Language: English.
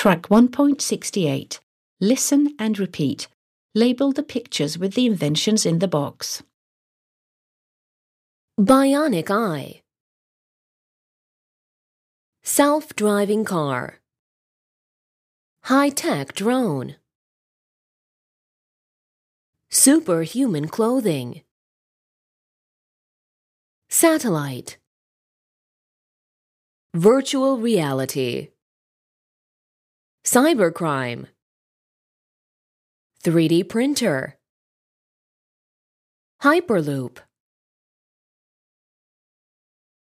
Track 1.68. Listen and repeat. Label the pictures with the inventions in the box. Bionic eye. Self-driving car. High-tech drone. Superhuman clothing. Satellite. Virtual reality. Cybercrime. 3D printer. Hyperloop.